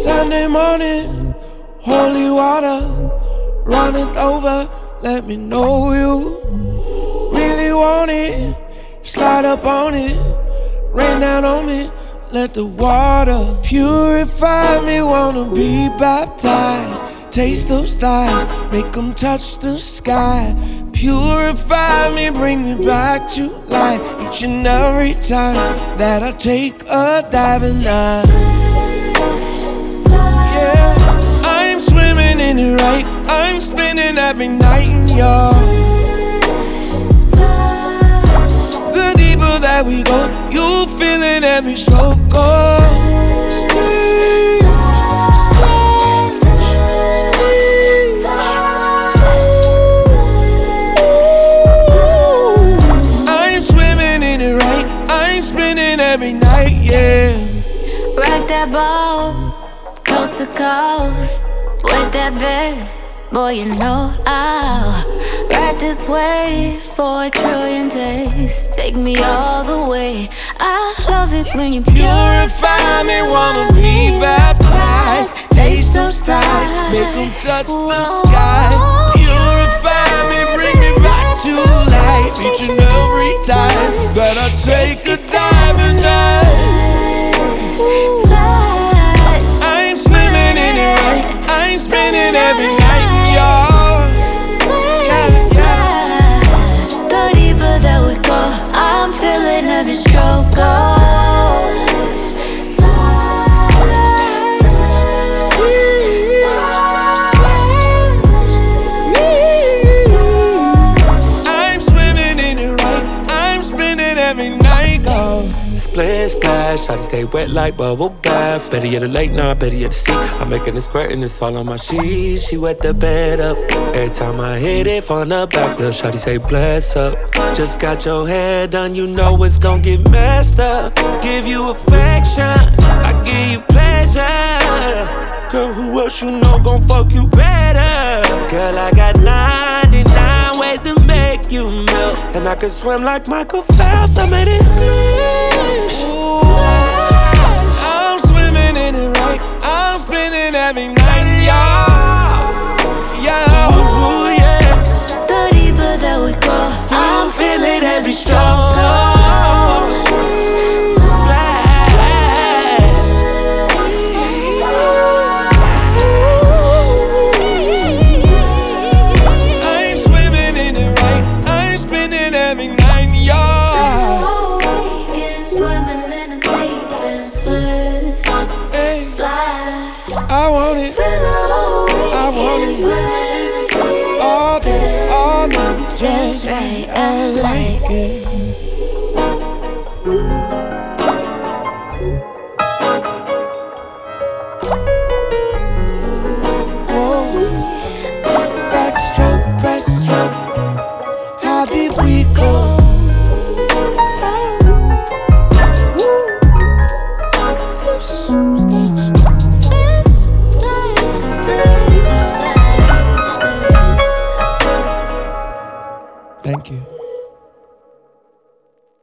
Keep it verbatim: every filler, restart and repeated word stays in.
Sunday morning, holy water runneth over. Let me know you really want it. Slide up on it, rain down on me. Let the water purify me. Wanna be baptized. Taste those thighs, make them touch the sky. Purify me, bring me back to life. Each and every time that I take a diving dive. Yeah, I'm swimming in it right. I'm spinning every night in y'all. The deeper that we go, you feeling every stroke. Oh, splash, splash, splash. I'm swimming in it right. I'm spinning every night, yeah. Rock that boat, coast to coast, wet that bed, boy, you know I'll ride this wave for a trillion days. Take me all the way. I love it when you purify me. Wanna be baptized. Taste those thighs, make them touch the sky. Purify me, bring me back to life. Each and every time that I take a dive and dive. I'm swimming in it right. I'm spinning every night, y'all. Yeah, yeah. The deeper that we go, I'm feeling every stroke. Oh, I'm swimming in it right. I'm spinning every night, go. Splash, splash, shawty stay wet like bubble bath. Better yet a late night, better yet a seat. I'm making it squirt and it's all on my sheets. She wet the bed up. Every time I hit it from the back, little shawty say bless up. Just got your hair done, you know it's gon' get messed up. Give you affection, I give you pleasure. Girl, who else you know gon' fuck you better? Girl, I got ninety-nine ways to make you melt. And I can swim like Michael Phelps, I made it splash. I'm swimming in it right. I'm spinning every night, y'all. Yeah, ooh, yeah. the deeper that we go, I'm feeling every stroke. I'm swimming in it right. I'm spinning every night, y'all. swimming in a deep and split. Hey, Splash. I want it. I want it. Swimming in a deep All day, all night. just right, I like it.